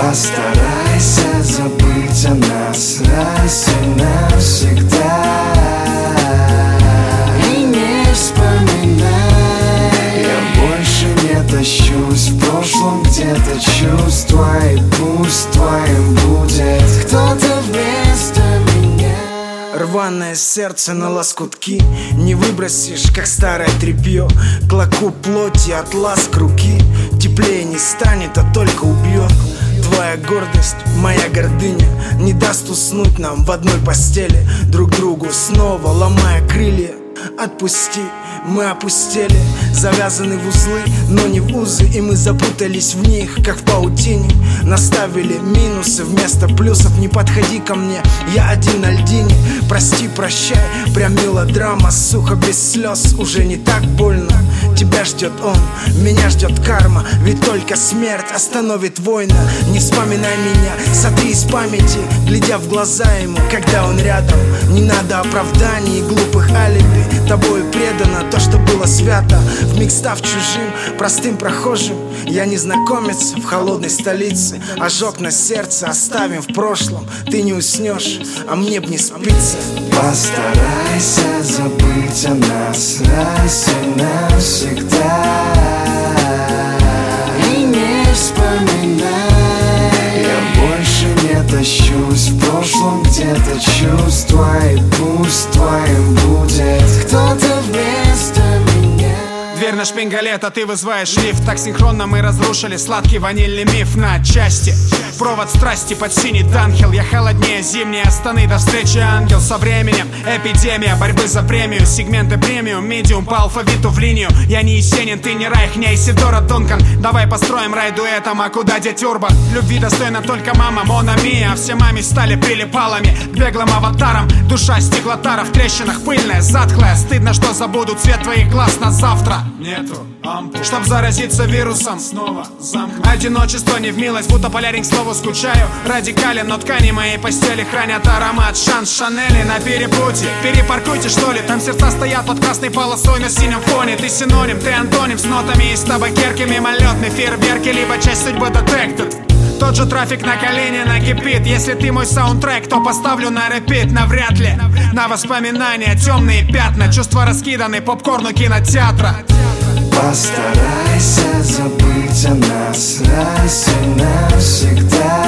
Постарайся забыть о нас раз и навсегда. И не вспоминай, я больше не тащусь в прошлом где-то чувства. И пусть твоим будет кто-то вместо меня. Рваное сердце на лоскутки не выбросишь, как старое тряпье. Клоку плоти от ласк руки теплее не станет, а только убьет. Твоя гордость, моя гордыня не даст уснуть нам в одной постели, друг другу снова ломая крылья. Отпусти, мы опустели, завязаны в узлы, но не в узы. И мы запутались в них, как в паутине. Наставили минусы вместо плюсов. Не подходи ко мне, я один на льдине. Прости, прощай, прям мелодрама. Сухо, без слез, уже не так больно. Тебя ждет он, меня ждет карма. Ведь только смерть остановит воина. Не вспоминай меня, сотри из памяти, глядя в глаза ему, когда он рядом. Не надо оправданий и глупых алиби. Тобою предано то, что было свято. Вмиг став чужим, простым прохожим. Я незнакомец в холодной столице. Ожог на сердце оставим в прошлом. Ты не уснешь, а мне б не спится. Постарайся забыть о нас раз и навсегда. И не вспоминай, я больше не тащусь в прошлом где-то чувства. И пусть твоим будет кто-то вместо меня. Дверь на шпингалет, а ты вызываешь лифт. Так синхронно мы разрушили сладкий ванильный миф на части. Провод страсти под синий данхел. Я холоднее зимние Астаны. До встречи, ангел. Со временем эпидемия борьбы за премию. Сегменты премиум, медиум по алфавиту в линию. Я не Есенин, ты не Райх, не Исидора Дункан. Давай построим рай дуэтом, а куда деть Урбан? Любви достойна только мама, Мона Мия. А все маме стали прилипалами к беглым аватарам. Душа стеклотара в трещинах, пыльная, затхлая. Стыдно, что забуду цвет твоих глаз на завтра. Нету ампул, чтоб заразиться вирусом. Снова замкнут. Одиночество не в милость, будто полярник слову скучаю. Радикален, но ткани моей постели хранят аромат шанс Шанели на перепутье. Перепаркуйте, что ли, там сердца стоят под красной полосой на синем фоне. Ты синоним, ты антоним, с нотами и с табакерки. Мимолетный фейерверки, либо часть судьбы детектор. Тот же трафик на колени накипит. Если ты мой саундтрек, то поставлю на репит. Навряд ли на воспоминания темные пятна. Чувства раскиданы, попкорну кинотеатра. Постарайся забыть о нас раз и навсегда.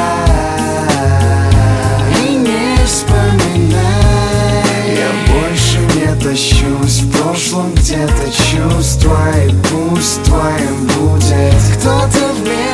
И не вспоминай, я больше не тащусь в прошлом где-то чувства. И пусть твоим будет кто-то вместе.